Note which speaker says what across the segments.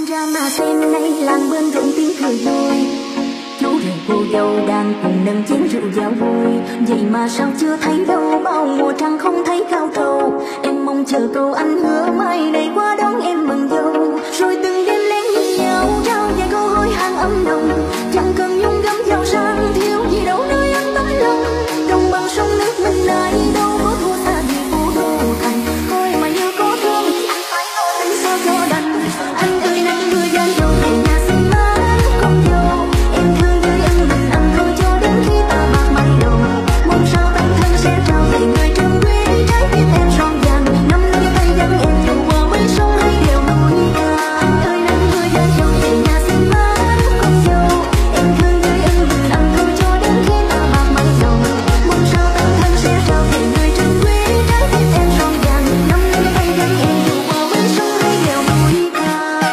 Speaker 1: Anh ra mà xem nay làng bên rộn tiếng cười vui, chú rể cô dâu đang cùng nâng chén rượu giao vui. Vậy mà sao chưa thấy đâu, bao mùa trăng không thấy cao trầu. Em mong chờ câu anh hứa mai này qua đón em mừng dâu. Rồi từng đêm lén nhìn nhau trao vài câu hối hang ấm nồng. Chẳng cần nhung gấm giàu sang thiếu gì đâu nơi anh tấm lòng. Đồng bằng sông nước mình này đâu có thua xa gì phố đô thành. Thôi mà như có thương thì anh phải lo tính sao cho đành. Anh ơi nắng mưa gian dầu về nhà xin má con dâu. Em thương như em mình anh thôi cho đến khi ta bạc mây đầu. Mong sao tăng thân sẽ trao về người trân quý trái tim em son vàng. Năm năm tay dẫn em dù qua mấy sông hay đèo núi cao. Anh ơi nắng mưa gian dầu về nhà xin má con dâu. Em thương như em mình anh thôi cho đến khi ta bạc mây đầu. Mong sao tăng thân sẽ trao về người trân quý trái tim em son vàng. Năm năm tay dẫn em dù qua mấy sông hay đèo núi cao.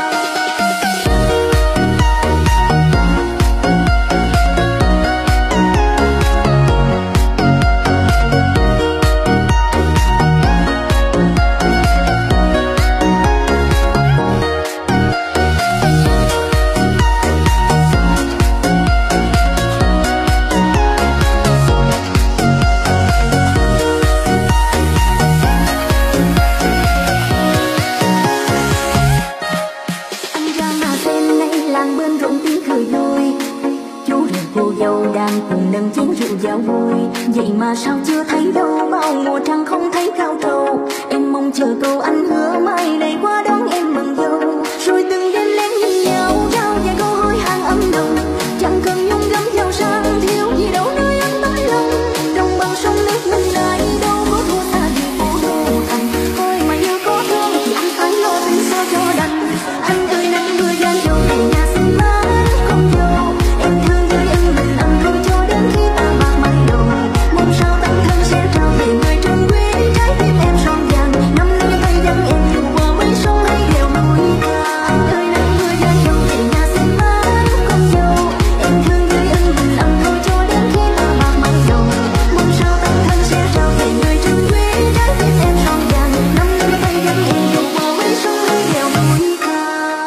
Speaker 1: Anh ra mà xem nay làng bên rộn tiếng cười vui, chú rể cô dâu đang cùng nâng chén rượu giao vui. Vậy mà sao chưa thấy đâu, bao mùa trăng không thấy cao trầu. Em mong chờ câu anh hứa mai này qua đón em mừng dâu. Rồi từng đêm lén nhìn nhau trao vài câu hối hang ấm nồng. Chẳng cần nhung gấm giàu sang thiếu gì đâu nơi anh tấm lòng. Đồng bằng sông nước mình này đâu có thua xa gì phố đô thành. Thôi mà như có thương thì anh phải lo tính sao cho đành. Anh ơi nắng mưa gian dầu về nhà xin má con dâu. Em thương như em mình anh thôi cho đến khi ta bạc mây đầu. Mong sao tăng thân sẽ trao về người trân quý trái tim em son vàng. Năm năm tay dẫn em dù qua mấy sông hay đèo núi cao. Anh ơi nắng mưa gian dầu về nhà xin má con dâu. Em thương như em mình anh thôi cho đến khi ta bạc mây đầu. Mong sao tăng thân sẽ trao về người trân quý trái tim em son vàng. Năm năm tay dẫn em dù qua mấy sông hay đèo núi cao.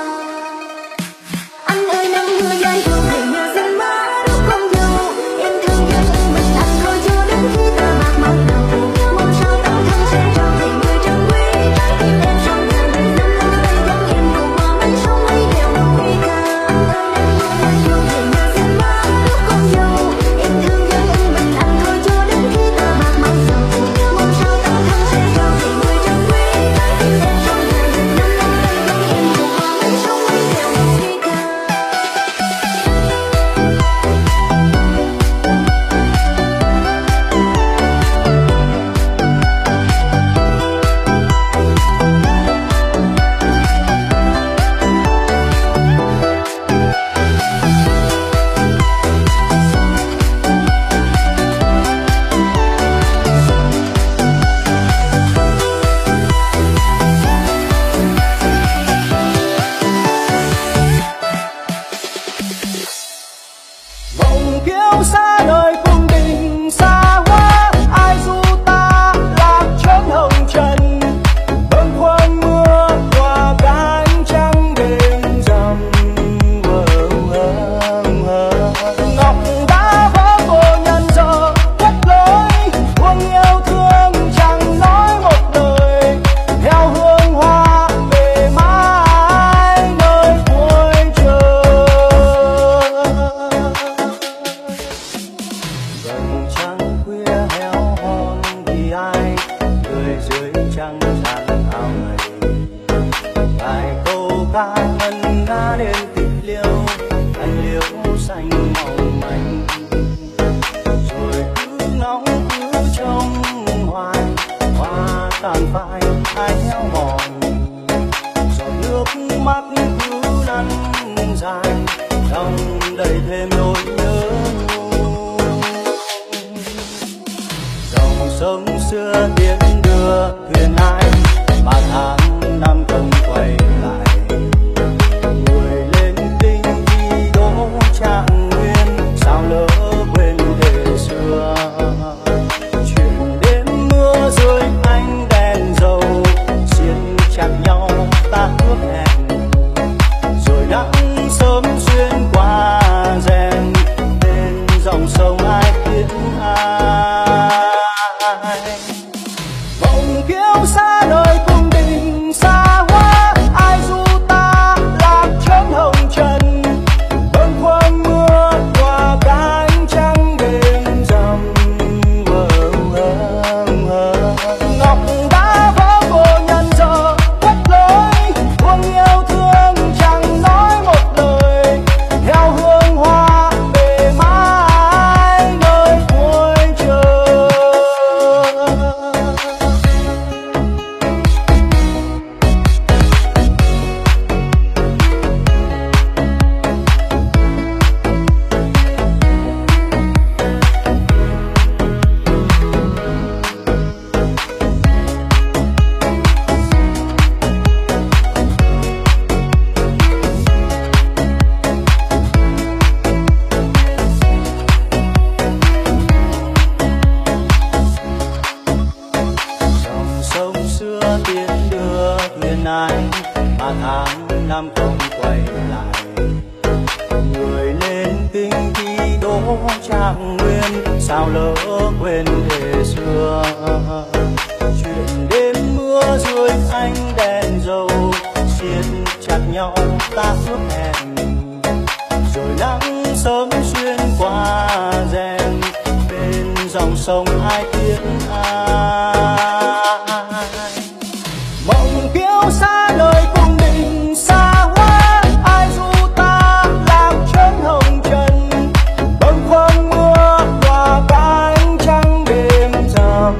Speaker 1: Anh ơi nắng mưa gian dầu về nhà xin má con dâu. Em thương như em mình anh thôi cho đến khi ta bạc mây đầu. Mong sao tăng thân sẽ trao về người trân quý trái tim em son vàng. Năm năm tay dẫn em dù qua mấy sông hay đèo núi cao. Anh ơi nắng mưa gian dầu về nhà xin má con dâu. Em thương như em mình anh thôi cho đến khi ta bạc mây đầu. Mong sao tăng thân sẽ trao về người trân quý trái tim em son vàng. Năm năm tay dẫn em dù qua mấy sông hay đèo núi cao.
Speaker 2: Mộng kiêu xa đời cung đình xa quá, ai du ta lạc chốn hồng trần. Bâng khuâng mưa qua cánh trăng đêm rằm. Ngọc đã vỡ vô nhân giờ thất lối, buông yêu thương chẳng nói một lời. Theo hương hoa về mãi nơi cuối trời. Vầng trăng khuya héo hon vì ai người dưới trăng tràn áo ngày. Vài câu ca ngân nga đến tịch liêu, cành liễu xanh mong manh. Rồi cứ ngóng cứ trông hoài, hoa tàn phai ai theo mòn. Giọt nước mắt cứ lăn dài, lòng đầy thêm nỗi nhớ nhung. Dòng sông xưa tiễn đưa thuyền ai, mà tháng năm không quay lại. Người lên tinh đi đỗ trạng nguyên, sao lỡ quên thế xưa. Chuyện đêm mưa rơi ánh đèn dầu, bên ai mà tháng năm không quay lại. Người lên kinh khi đỗ trạng nguyên, sao lỡ quên thề xưa. Chuyện đêm mưa dưới ánh đèn dầu, siết chặt nhau ta ước hẹn. Rồi nắng sớm xuyên qua rèm, bên dòng sông ai tiếng ai. Mộng kiêu xa lời cung đình xa quá, ai ru ta làm chớn hồng trần. Bâng khuâng mưa và cánh trăng đêm rằm.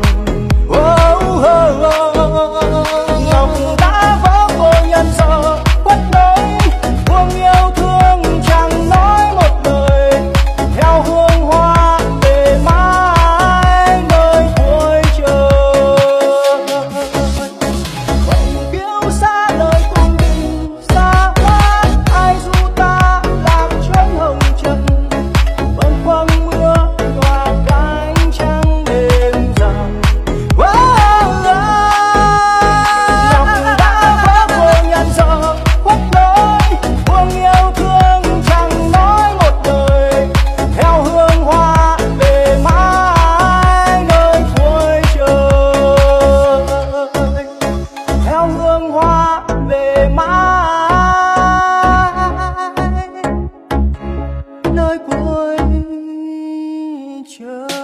Speaker 2: Ngọc đã vỡ vô nhân giờ quất nối, buông yêu thương chẳng nói một lời. Theo hương hoa về mãi nơi cuối trời. Mộng kiêu xa lời cung đình xa quá, ai ru ta làm chớn hồng trần. Bâng khuâng mưa và cánh trăng đêm rằm. Ngọc đã vỡ vô nhân giờ khuất lối, buông yêu thương chẳng nói một lời. Theo hương hoa về mãi nơi cuối trời. Theo hương hoa về mãi nơi cuối trời.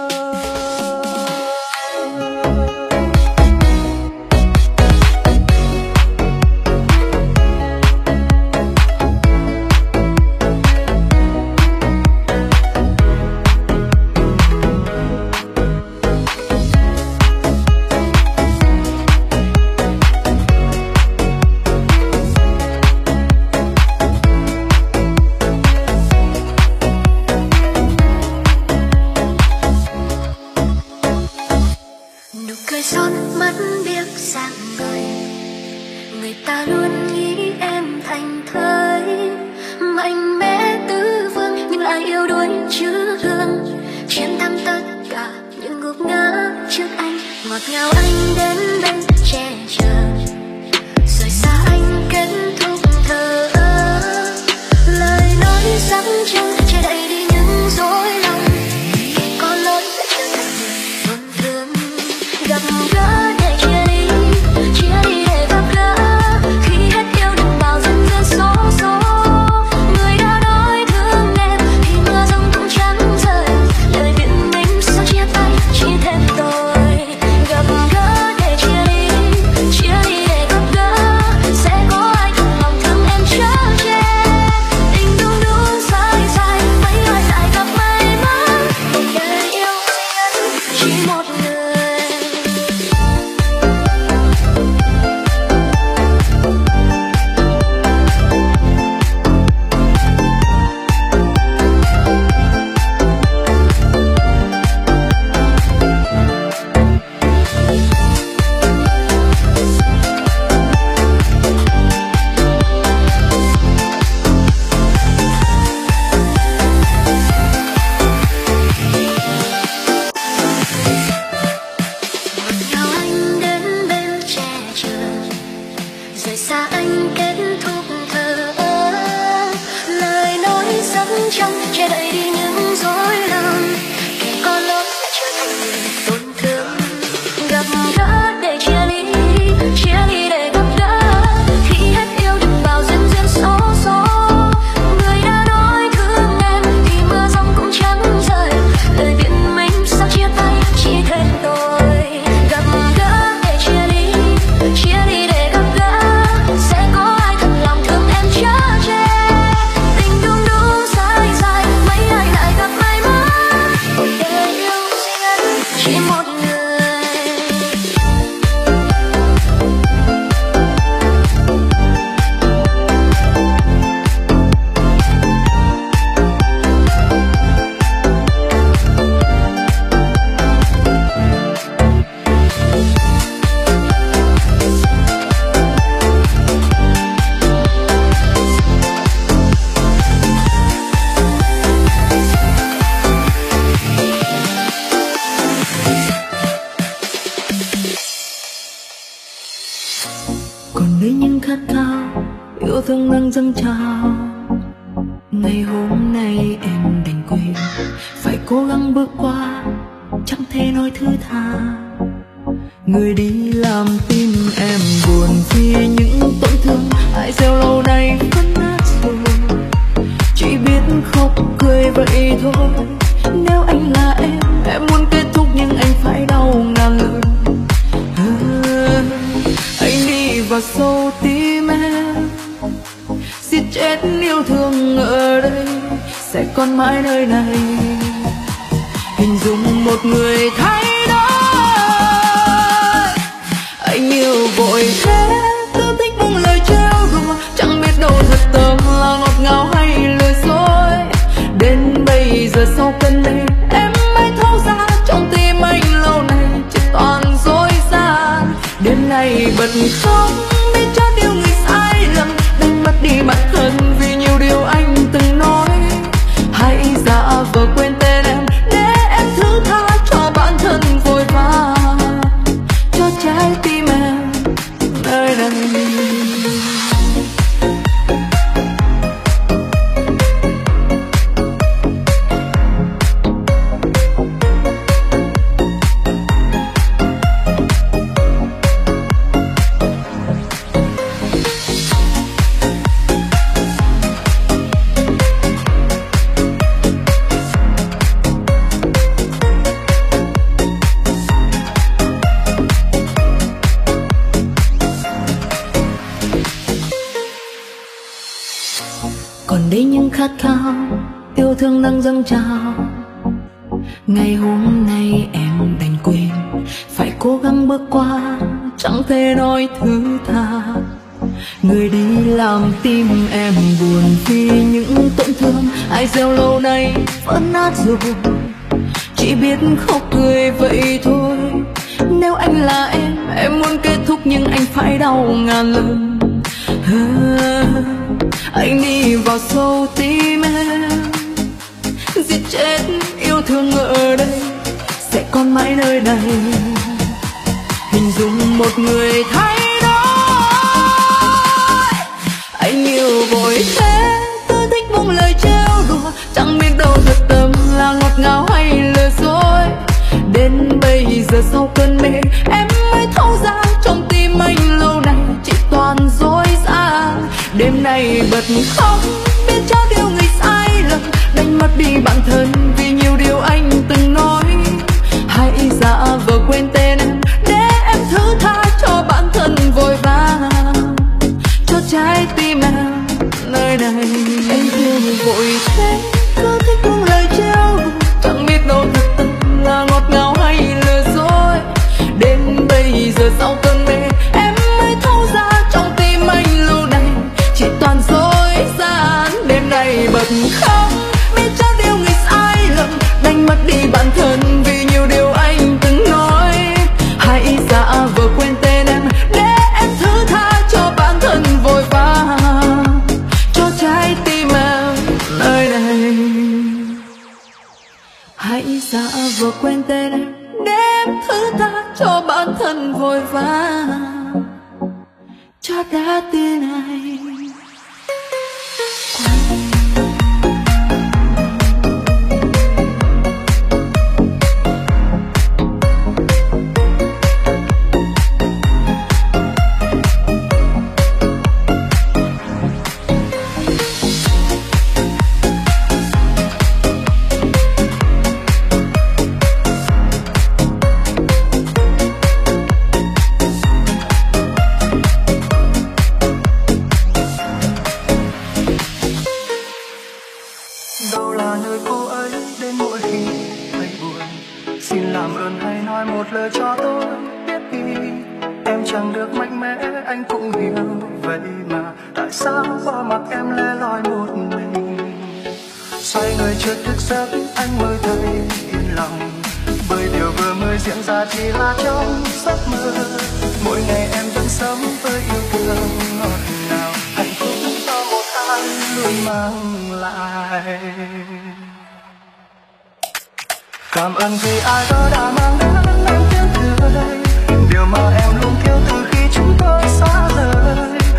Speaker 1: Nụ cười son mắt biếc dạng người, người ta luôn nghĩ em thành thơi. Mạnh mẽ tứ phương nhưng lại yếu đuối chữ hương, chiến thắng tất cả những gục ngã trước anh. Ngọt ngào anh đến bên che chở, rồi xa anh kết thúc thơ. Lời nói sáng trưng che đậy đi những dối lòng, kể có lỗi đã trở thành người tổn thương. Gặp gỡ để chia đi để gặp gỡ, khi hết yêu đừng bao dần dần số số. Người đã nói thương em thì mưa rông cũng chẳng rơi, lời biện minh sao chia tay chỉ thêm tôi. Gặp gỡ để chia đi đây những khát khao yêu thương đang dâng trào. Ngày hôm nay em đành quên, phải cố gắng bước qua, chẳng thể nói thứ tha. Người đi làm tim em buồn vì những tổn thương ai gieo lâu nay vẫn nát rồi. Chỉ biết khóc cười vậy thôi. Nếu anh là em muốn kết thúc nhưng anh phải đau ngàn lần. Anh đi vào sâu tim em, giết chết yêu thương ở đây, sẽ còn mãi nơi này. Hình dung một người thay đổi, anh yêu vội thế, cứ thích buông lời trêu đùa, chẳng biết đâu thật tâm là ngọt ngào hay lời dối. Đến bây giờ sau cơn mê em mới thấu ra, trong tim anh lâu nay chỉ toàn dối gian. Đêm nay bật khóc biết cho điều người sai lầm, đánh mất đi bản thân vì nhiều điều anh từng nói. Hãy giả vờ quên tên em để em thứ tha cho bản thân vội vã, cho trái tim em nơi đây. Còn đây những khát khao yêu thương đang dâng trào. Ngày hôm nay em đành quên, phải cố gắng bước qua, chẳng thể nói thứ tha. Người đi làm tim em buồn vì những tổn thương ai gieo lâu nay vẫn nát rồi. Chỉ biết khóc cười vậy thôi. Nếu anh là em muốn kết thúc nhưng anh phải đau ngàn lần. Anh đi vào sâu tim em, giết chết yêu thương ở đây, sẽ còn mãi nơi này. Hình dung một người thay đổi, anh yêu vội thế, cứ thích buông lời trêu đùa, chẳng biết đâu thật tâm là ngọt ngào hay lời dối. Đến bây giờ sau cơn mê em mới thấu ra, trong tim anh lâu nay chỉ toàn dối gian. Đêm nay bật khóc biết cho điều người sai lầm, đánh mất đi bản thân vì nhiều điều anh từng nói. Hãy giả vờ quên tên em để em thứ tha cho bản thân vội vã, cho trái tim em nơi này. Em yêu vội thế, cứ thích buông lời trêu, chẳng biết đâu thật tâm là ngọt ngào hay lừa dối. Đến bây giờ sau cơn mê em mới thấu ra, trong tim anh lâu nay chỉ toàn dối gian. Đêm nay bật khóc biết cho điều người sai lầm, đánh mất đi bản thân vì nhiều điều anh từng nói. Hãy giả vờ quên tên em để em thứ tha cho bản thân vội vã, cho trái tim em nơi này. Hãy giả vờ quên tên em để em thứ tha cho bản thân vội vã, cho trái tim này.
Speaker 2: Đâu là nơi cô ấy đến mỗi khi thấy buồn, xin làm ơn hãy nói một lời cho tôi biết đi. Em chẳng được mạnh mẽ anh cũng hiểu, vậy mà tại sao bỏ mặc em lẻ loi một mình. Xoay người chưa thức giấc anh mới thấy yên lòng, bởi điều vừa mới diễn ra chỉ là trong giấc mơ. Mỗi ngày em vẫn sống với yêu thương ngọt ngào, hạnh phúc do một ai luôn mang lại. Cảm ơn vì ai đó đã mang đến em tiếng cười, điều mà em luôn thiếu từ khi chúng tôi xa rời.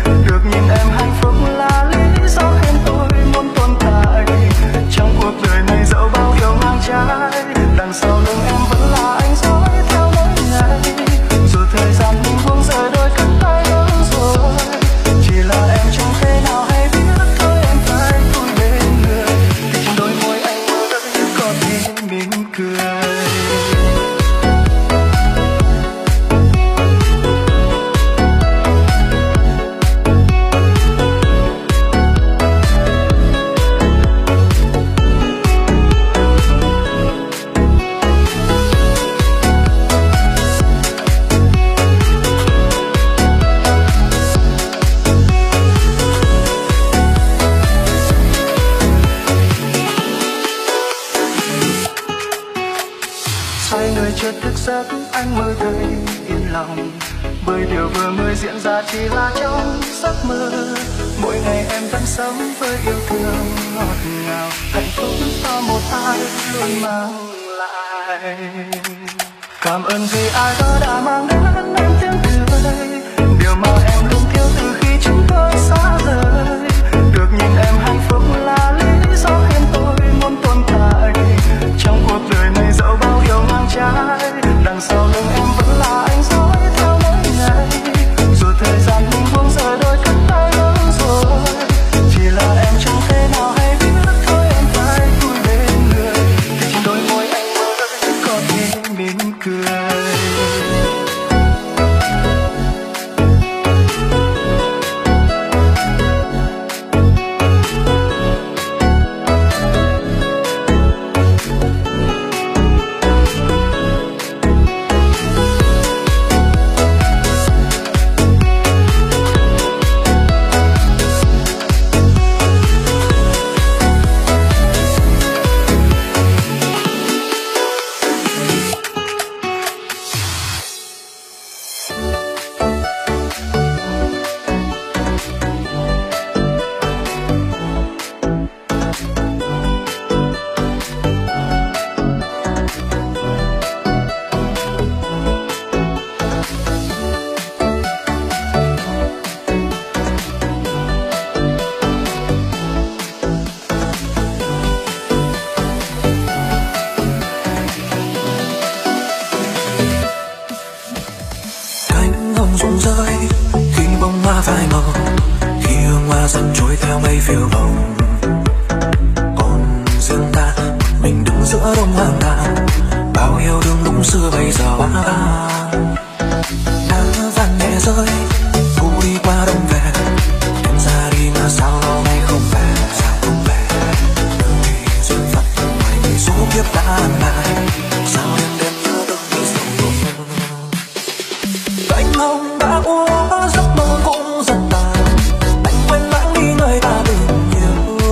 Speaker 2: chợt thức giấc anh mới thấy yên lòng, bởi điều vừa mới diễn ra chỉ là trong giấc mơ. Mỗi ngày em vẫn sống với yêu thương ngọt ngào, hạnh phúc do một ai luôn mang lại. Cảm ơn vì ai đó đã mang đến em tiếng cười, điều mà em luôn thiếu từ khi chúng tôi xa rời. Được nhìn em hạnh phúc là lý do khiến tôi muốn tồn tại trong cuộc đời này, dẫu bao điều ngang trái. Đằng sau lưng em vẫn là anh dõi theo mỗi ngày, dù thời gian mình buông rời đôi cánh tay lớn rồi. Chỉ là em chẳng thể nào hay biết thôi em phải vui bên người, thì trên đôi môi anh mới có thể mỉm cười.
Speaker 3: Giấc mơ cũng rất tàn, anh quên lãng đi người ta từng nhiều.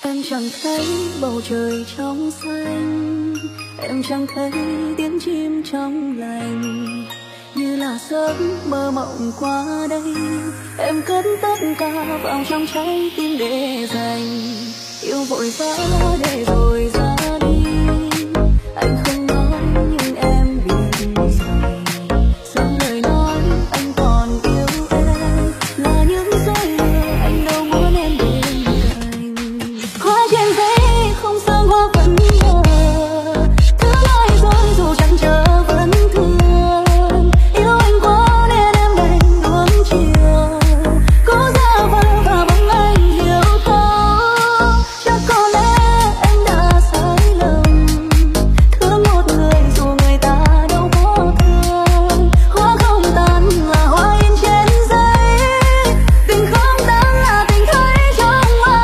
Speaker 1: Em chẳng thấy bầu trời trong xanh, em chẳng thấy tiếng chim trong lành, như là giấc mơ mộng qua đây. Em cất tất cả vào trong trái tim để dành, yêu vội vã để rồi ra đi. Anh không nói nhưng em biết rồi, sau lời nói anh còn yêu em, là những dối lừa anh đâu muốn em bên cạnh. Hoa trên giấy không sương hoa vẫn mờ, thứ ai dối dù chẳng chờ vẫn thương. Yêu anh quá nên em đành nuông chiều, cố giả vờ và bóng anh hiểu thấu. Chắc có lẽ em đã sai lầm, thương một người dù người ta đâu có thương. Hoa không tàn là hoa in trên giấy, tình không tàn là tình thấy trong mơ.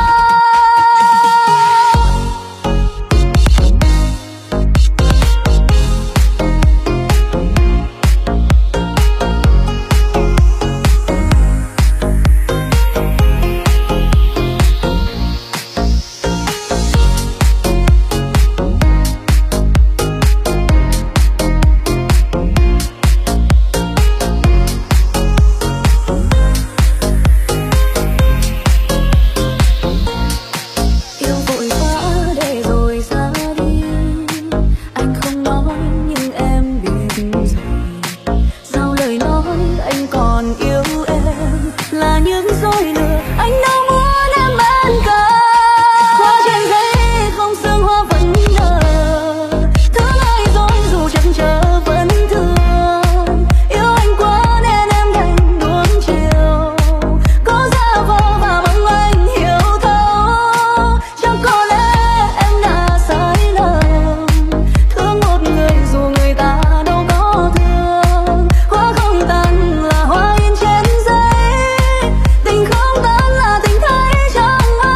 Speaker 1: Yêu vội vã để rồi ra đi, anh không nói nhưng em biết rồi, sau lời nói anh còn yêu em, là những dối lừa anh đâu muốn em bên cạnh. Hoa trên giấy không sương hoa vẫn nở, thứ ai dối dù chẳng chờ vẫn thương. Yêu anh quá nên em đành nuông chiều, cố giả vờ và bóng anh hiểu thấu. Chắc có lẽ em đã sai lầm, thương một người dù người ta đâu có thương. Hoa không tàn là hoa in trên giấy, tình không tàn là tình thấy trong mơ.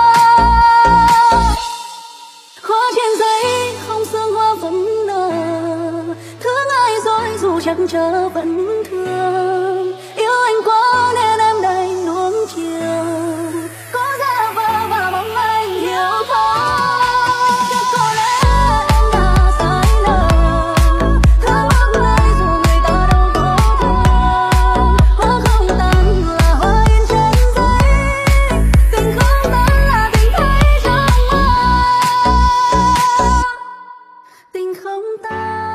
Speaker 1: Hoa trên giấy không sương hoa vẫn nở, thương ai dối dù chẳng chờ vẫn thương. Yêu anh quá nên em đành nuông chiều, cố giả vờ và bóng anh hiểu thấu. Chắc có lẽ em đã sai lầm, thương một người dù người ta đâu có thương. Hoa không tàn là hoa in trên giấy, tình không tàn là tình thấy trong mơ. Tình không tàn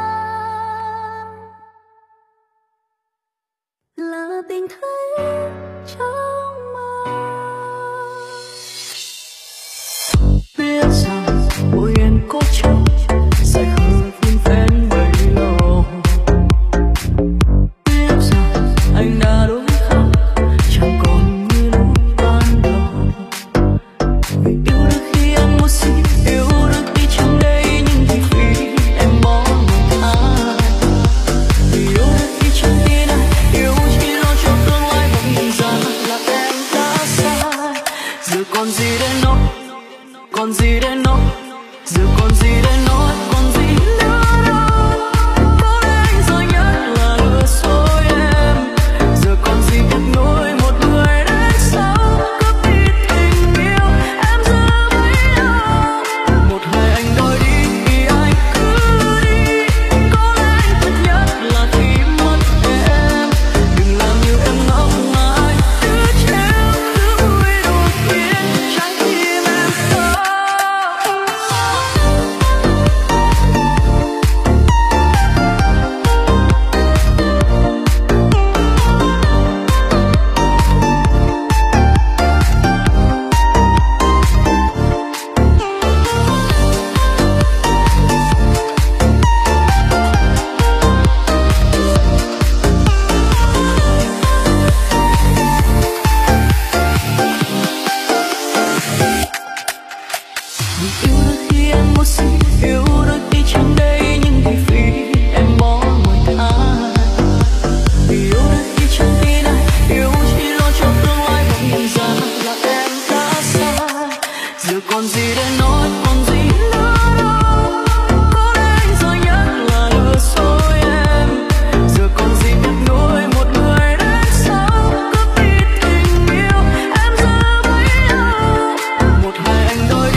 Speaker 1: là tình thấy trong mơ. Biết rằng môi em có trông dài hơn vun vén bấy lâu, biết rằng anh đã đổi khác, chẳng còn như lúc ban đầu. Vì yêu được khi em một gì, yêu được khi chẳng đây nhưng chỉ vì em bỏ người ai. Vì yêu được khi chẳng tin ai, yêu chỉ lo cho tương lai và nhìn ra là em đã sai. Giờ còn gì để nói, còn gì để nói, giờ còn gì để nói, còn gì nữa đâu. Có lẽ anh sợ nhất là lừa dối em, giờ còn gì tiếc nuối một người đến sau cướp đi tình yêu em giữ bấy lâu. Một ngày anh đòi đi thì anh cứ đi, có lẽ anh tiếc nhất là khi mất em. Đừng làm như em ngốc ngại, cứ trêu cứ vui đôi khiến trái tim em đau. Yêu đôi khi em một gì, yêu đôi khi chẳng đây nhưng chỉ vì em bỏ ngoài ai. Vì yêu đôi khi chẳng tin ai, yêu chỉ lo cho tương lai và nhìn ra là em đã sai. Giờ còn gì để nói, còn gì nữa đâu. Có lẽ anh sợ nhất là lừa dối em, giờ còn gì tiếc nuối một người đến sau cướp đi tình yêu em giữ bấy lâu. Một ngày anh đòi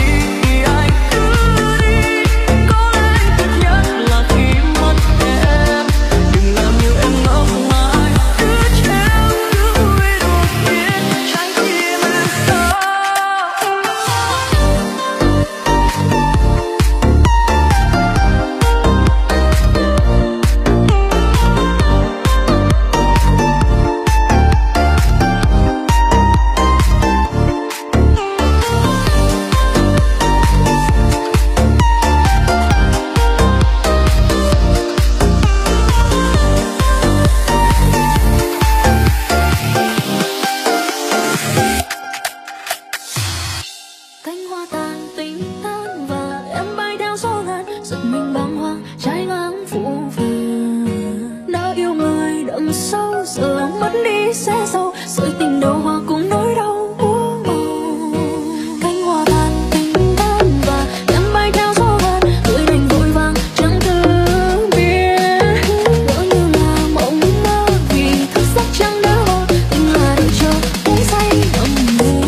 Speaker 1: xé sâu, rồi tình đầu hoa cùng nỗi đau úa màu. Cánh hoa tàn tình tan và em bay theo gió gần, tôi đành vội vàng chẳng từ biết. Ngỡ như là mộng mơ vì thức giấc chẳng đỡ mơ, tình là đợi chờ uống say nồng nàn.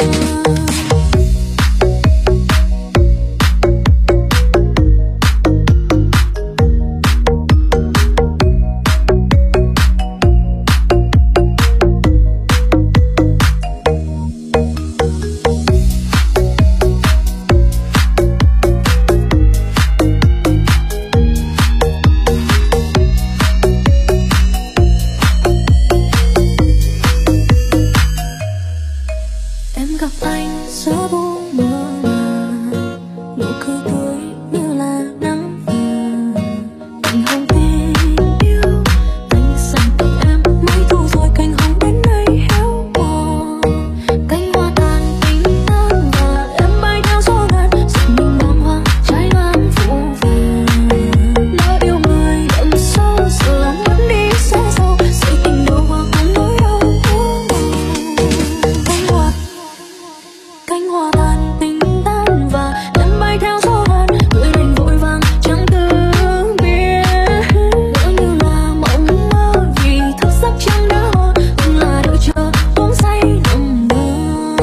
Speaker 1: Em gặp anh giữa bu mơ màng, nụ cười tươi như là nắng vàng. Cành hồng tình yêu, anh dành tặng em mấy thu rồi cành hồng đến nay héo mòn. Cánh hoa tàn tình tan và em bay theo gió ngàn, giận mình bàng hoàng trái ngang phủ vàng. Lỡ yêu người đậm sâu giờ mất đi sẽ sâu, rồi tình đầu hoa cùng nỗi đau úa màu. Cánh hoa tàn tình tan và em bay theo gió ngàn, người đành vội vàng chẳng từ biết. Ngỡ như là mộng mơ vì thức giấc chẳng đỡ mơ, từng là đợi chờ uống say nồng nàn.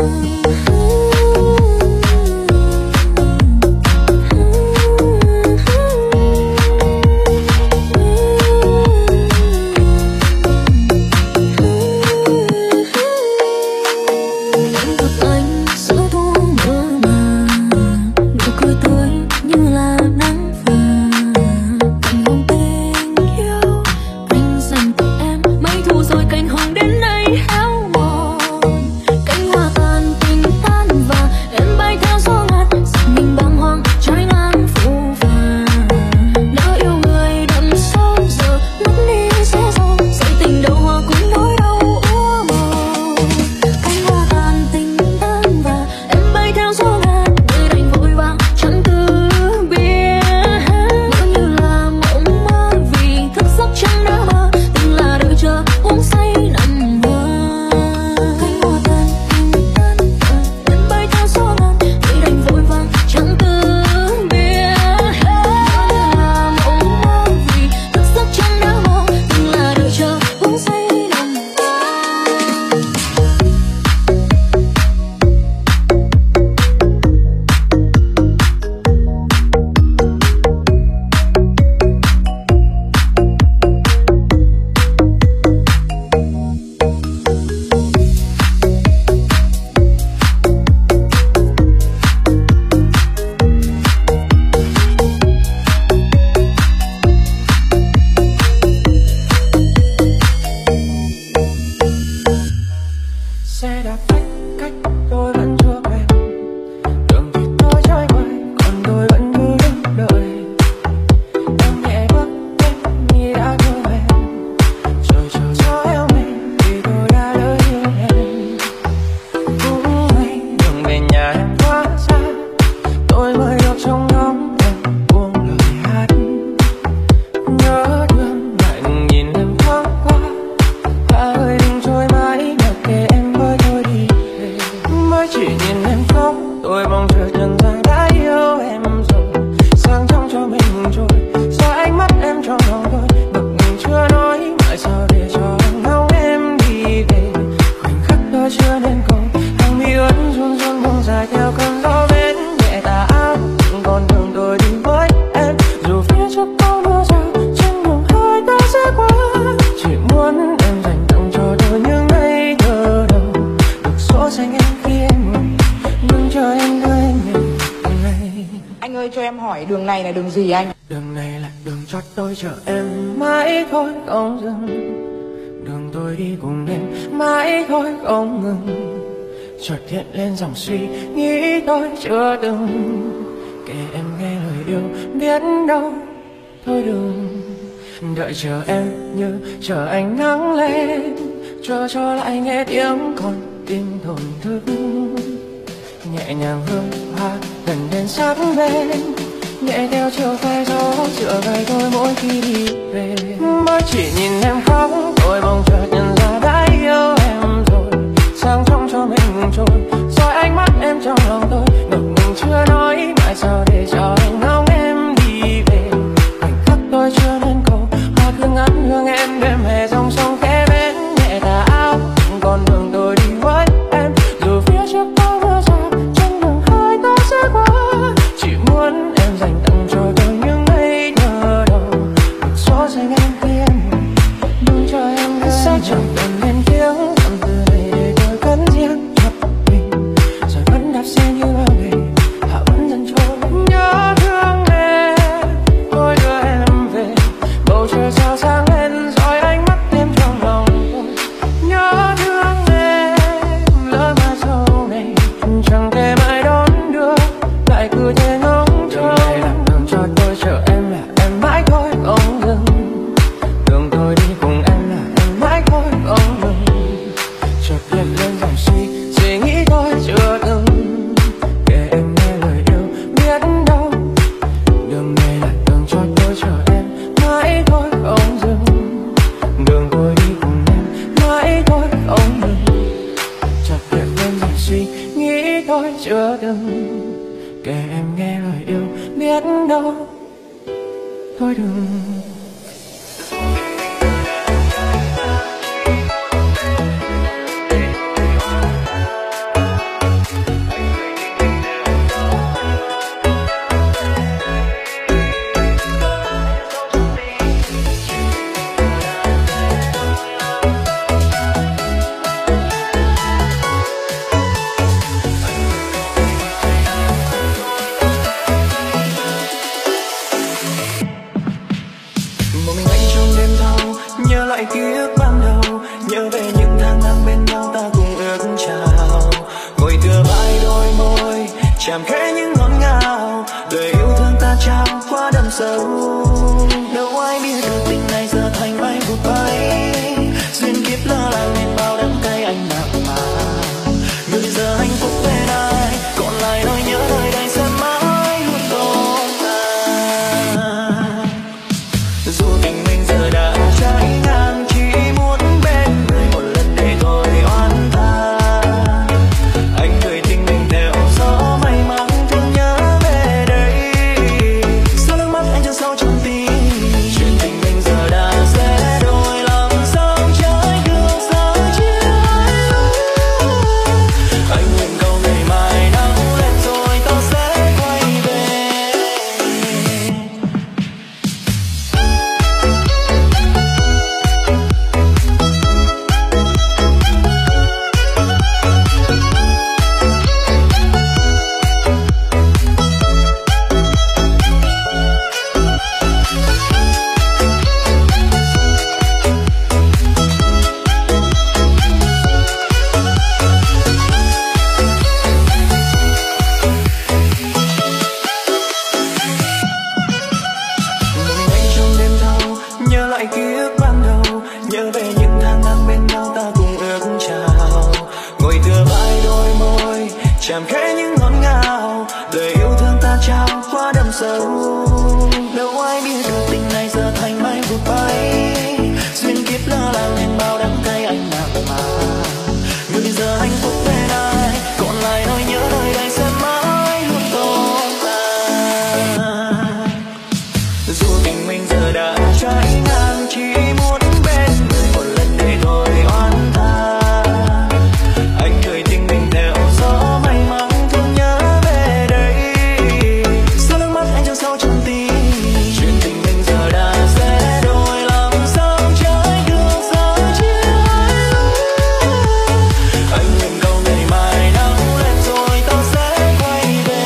Speaker 1: Em gặp anh giữa thu mơ màng, nụ cười tươi như là nắng vàng. Cành hồng tình yêu, anh dành tặng em mấy thu rồi cành hồng đến nay héo mòn. Cánh hoa tàn tình tan và em bay theo gió ngàn, giận mình bàng hoàng trái ngang phủ vàng. Đã yêu người đậm sâu giờ mất đi sẽ sâu, rồi tình đầu hoa cùng nỗi đau úa màu. Cánh hoa tàn tình tan và em bay theo gió ngàn, người đành vội vàng chẳng từ biết. Ngỡ như là mộng mơ vì thức giấc chẳng đỡ mơ, từng là đợi chờ uống say nằm mơ. Cánh hoa tàn tình tan và em bay theo gió ngàn, người đành vội vàng chẳng từ biết. Ngỡ như là mộng mơ vì thức giấc chẳng đỡ mơ, từng là đợi chờ uống say nằm mơ.
Speaker 2: Xe đạp cách tôi vẫn chưa quen, đường thì tôi trôi qua còn tôi vẫn cứ đứng đợi. Em nhẹ bước đến như đã thói quen, trời chờ gió eo mình vì tôi đã lỡ yêu em. Cũng may đường về nhà em quá xa, tôi mới được trông ngóng em buông lời hát. Nhớ thương lại đừng nhìn em thoáng qua, hà ơi đừng trôi mãi mặc kệ em với tôi đi về. Mới chỉ nhìn em khóc tôi bỗng chợt nhận ra đã yêu em rồi, sáng trong cho mình trôi xa ánh mắt em trong lòng tôi. Bực mình chưa nói mãi sao để cho anh ngóng em đi về, khoảnh khắc tôi chưa nên cầu hàng mi ướt run run buông dài theo cơn gió bên nhẹ tà áo. Con đường tôi đi với em dù phía trước có mưa rào, trên đường hai ta sẽ qua. Chỉ muốn em dành tặng cho tôi những ngày thơ đầu, được số xanh em khi em ngồi đừng chờ em đưa em về đường này.
Speaker 3: Anh ơi cho em hỏi đường này là đường gì anh?
Speaker 2: Đường này là đường cho tôi chờ em mãi thôi không dừng, đường tôi đi cùng em mãi thôi không ngừng. Chợt hiện lên dòng suy nghĩ tôi chưa từng kể em nghe lời yêu, biết đâu thôi đừng đợi chờ em như chờ ánh nắng lên, chờ cho lại nghe tiếng con tim thổn thức. Nhẹ nhàng hương hoa gần đến sát bên, nhẹ theo chiều phai gió dựa vai tôi mỗi khi đi về. Mới chỉ nhìn em khóc tôi bỗng chợt nhận ra đã
Speaker 4: ngừng trôi. Rồi ánh mắt em trong lòng tôi ngập ngừng chưa nói mãi sao để cho anh ngóng em đi về. Khoảnh khắc tôi chưa nên cầu, hoa cứ ngắm hương em đêm hè dòng sông khẽ bên nhẹ tà áo. Con đường tôi đi với em dù phía trước có mưa rào, trên đường hai ta sẽ qua. Chỉ muốn em dành tặng cho tôi những ngây thơ đầu, một số xanh em khi em buồn cho em gửi sao chẳng cần lên tiếng dặm từ này để tôi cất riêng cho mình. Rồi vẫn đạp xe như bao ngày, hạ vẫn dần trôi. Nhớ thương em, tôi đưa em về. Bầu trời sao sáng lên rồi ánh mắt em trong lòng tôi. Nhớ thương em, lỡ mà sau này chẳng thể mãi đón đưa, lại cứ thế ngóng trông. Đường này là đường cho tôi, chờ em là em mãi thôi không dừng. Đường tôi đi cùng em là em mãi thôi không ngừng. Chợt hiện lên dòng suy nghĩ tôi chưa từng kể em nghe lời yêu, biết đâu đường này là đường cho tôi, chờ em mãi thôi không dừng. Đường tôi đi cùng em mãi thôi không ngừng. Chợt hiện lên dòng suy nghĩ tôi chưa từng kể em nghe lời yêu, biết đâu thôi đừng.
Speaker 2: Một mình anh trong đêm thâu, nhớ lại ký ức ban đầu, nhớ về những tháng năm bên nhau ta cùng ước chào. Ngồi tựa vai đôi môi, chạm khẽ những ngọt ngào, lời yêu thương ta trao qua đậm sâu. Đâu ai biết được tình này giờ thành mãi vụt bay, duyên kiếp lỡ làng nên bao đắng cay anh nặng mà. Người giờ hạnh phúc bên ai, còn lại nỗi nhớ nơi đây sẽ mãi luôn tồn tại. Dù tình mình giờ đã trái ngang, chỉ muốn bên người một lần để thôi oán tha. Anh gửi tình mình theo gió may mắn thương nhớ về đây. Sao nước mắt anh chưa sâu trong tim, chuyện tình mình giờ đã sẽ đôi lòng sao trái đường sao chia. Anh nguyện cầu ngày mai nắng lên rồi ta sẽ quay về. Một mình anh trong đêm thâu, nhớ lại ký ức ban đầu, nhớ về những tháng năm bên nhau ta cùng ước chào. Ngồi tựa vai đôi môi, chạm khẽ những ngọt ngào, lời yêu thương ta trao qua đậm sâu. Đâu ai biết được tình này giờ thành mãi vụt bay, duyên kiếp lỡ làng nên bao đắng cay anh nặng mà. Người giờ hạnh phúc bên ai, còn lại nỗi nhớ nơi đây sẽ mãi luôn tồn tại. Dù tình mình giờ đã trái ngang, chỉ muốn bên người một lần để thôi oán tha. Anh gửi tình mình theo gió may mắn thương nhớ về đây. Sao nước mắt anh chưa sâu trong tim, chuyện tình mình giờ đã sẽ đôi lòng sao trái đường sao chia. Anh nguyện cầu ngày mai nắng lên rồi ta sẽ quay về.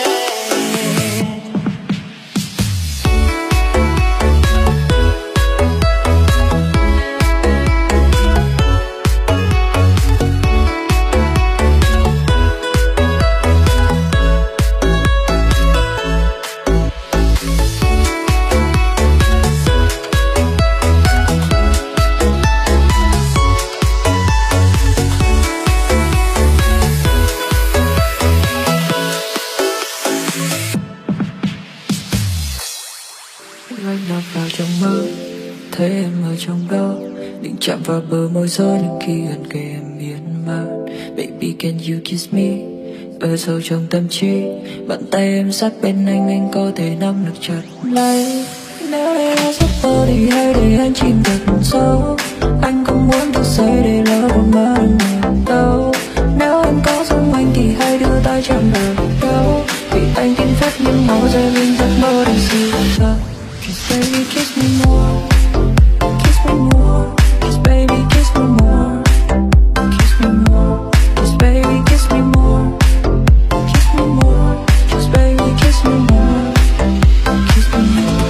Speaker 5: Anh lạc vào trong mơ, thấy em ở trong đó, định chạm vào bờ môi gió nhưng khi gần kề em biến mất. Baby can you kiss me? Ở sâu trong tâm trí, bàn tay em sát bên anh có thể nắm được chặt lấy. Nếu đây là giấc mơ thì hãy để anh chìm thật sâu. Anh không muốn thức dậy để lỡ một mơ đừng đâu. Nếu em có giống anh thì hãy đưa tay chạm vào đâu. Vì anh tin phép những màu rơi bên giấc mơ đang siêu thật. Kiss baby kiss me more, kiss me more, kiss baby kiss me more, kiss me more, kiss baby kiss me more, kiss me more, kiss baby kiss me more, kiss me more.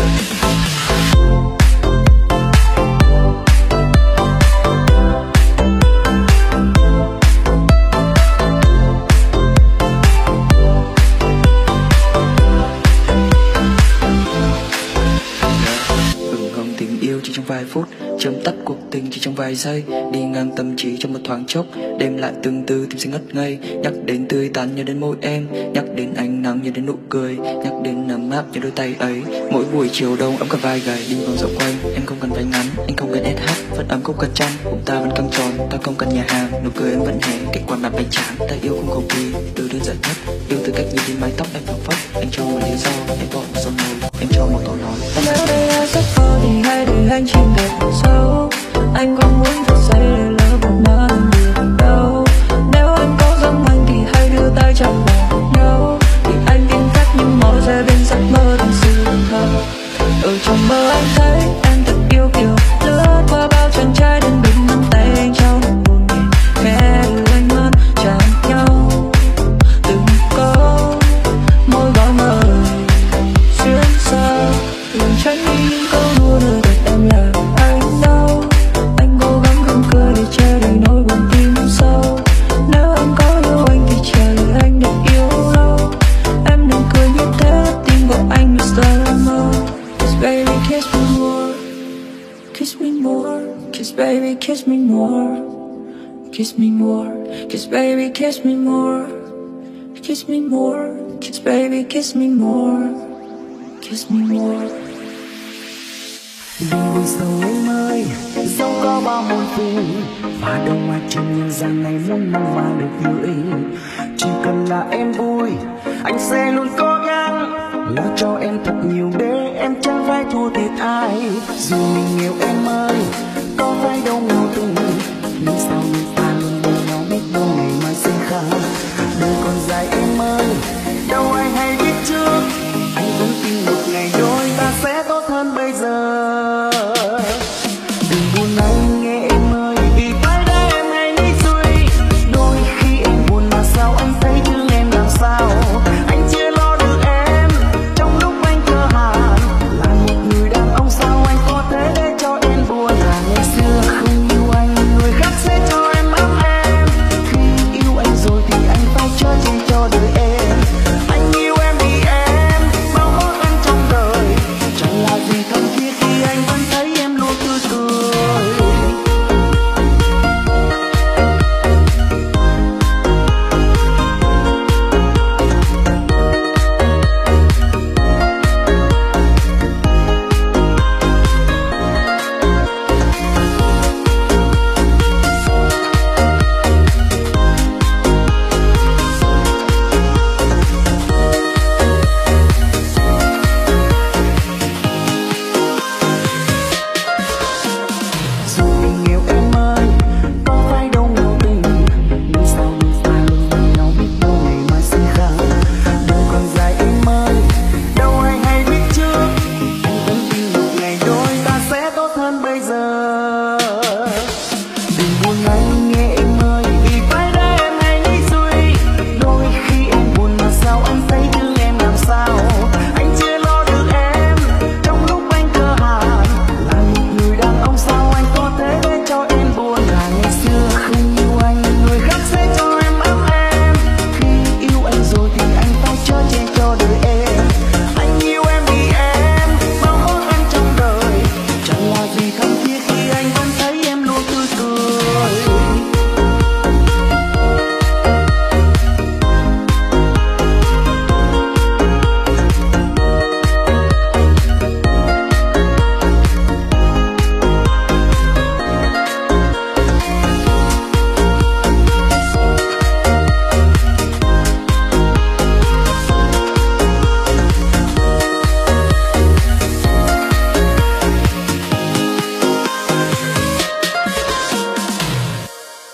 Speaker 5: Chỉ trong vài phút, chấm tắt cuộc tình chỉ trong vài giây, đi ngang tâm trí trong một thoáng chốc, đêm lại từng từ tim sẽ ngất ngây. Nhắc đến tươi tắn nhớ đến môi em, nhắc đến ánh nắng nhớ đến nụ cười, nhắc đến ấm áp nhớ đôi tay ấy. Mỗi buổi chiều đông ấm cả vai gầy, đi vòng dạo quanh em không cần váy ngắn, anh không cần SH, vẫn ấm không cần chăn, bụng ta vẫn căng tròn, ta không cần nhà hàng, nụ cười em vẫn hé, cạnh quán bàn bánh tráng. Ta yêu không cầu kỳ, từ đơn giản nhất, yêu từ cách nhìn đến mái tóc em phẳng phất. Anh cho một lý do, em bỏ một son môi, em cho một câu nói. Nếu đây là giấc mơ thì hãy để anh chìm thật sâu. Anh không muốn thức dậy để lỡ một mơ đừng đâu. Nếu anh có giống anh thì hãy đưa tay chạm vào nhau. Vì anh tin phép những màu rơi bên giấc mơ đang siêu thật. Ở trong mơ anh thấy em thật yêu kiều, lướt qua bao chân trái đến bên nắm tay anh trong buồn nhẹ khẽ đưa anh hơn chạm nhau. Từng câu môi gọi mời xuyên xa, đừng tránh đi những câu đùa đưa thật em là anh đâu. Anh cố gắng không cười để che đi nỗi buồn tim sâu. Nếu em có yêu anh thì chờ đợi anh được yêu lâu. Em đừng cười như thế, tim của anh bị sờ mơ. Kiss baby kiss me more, kiss me more, kiss baby kiss me more, kiss me more, kiss baby kiss me more, kiss me more, kiss baby kiss me more, kiss me more.
Speaker 2: Vì buổi sầu em ơi, dẫu có bao muôn phiền và đâu ai chẳng nhận rằng ngày muốn mong mà được như ý. Chỉ cần là em vui, anh sẽ luôn cố gắng lo cho em thật nhiều để em chẳng phải thua thiệt ai. Dù mình yêu em ơi, có phải đâu ngào tình, nhưng sao người ta luôn bên nhau biết đâu ngày mai.